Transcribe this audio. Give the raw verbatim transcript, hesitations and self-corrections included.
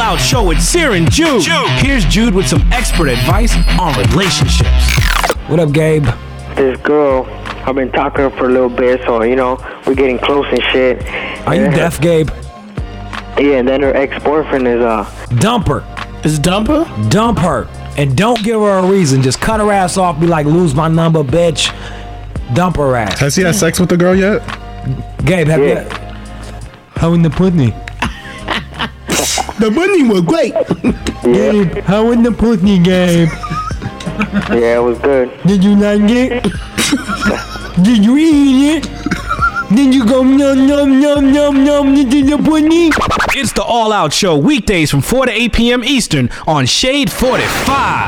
Out Show with Sear and Jude. Jude. Here's Jude with some expert advice on relationships. What up, Gabe? This girl, I've been talking to her for a little bit, so, you know, we're getting close and shit. Are you and deaf, her, Gabe? Yeah, and then her ex-boyfriend is, uh... Dump her. Is dump her? Dump her. And don't give her a reason. Just cut her ass off. Be like, lose my number, bitch. Dump her ass. Has he had sex with the girl yet? Gabe, have Yeah. you... How in the pudding? The bunny was great. Gabe, how in the pudding, Gabe? Yeah, it was good. Did you like it? Did you eat it? Did you go num num num num num into the pudding? It's the All Out Show, weekdays from four to eight p.m. Eastern on Shade forty-five.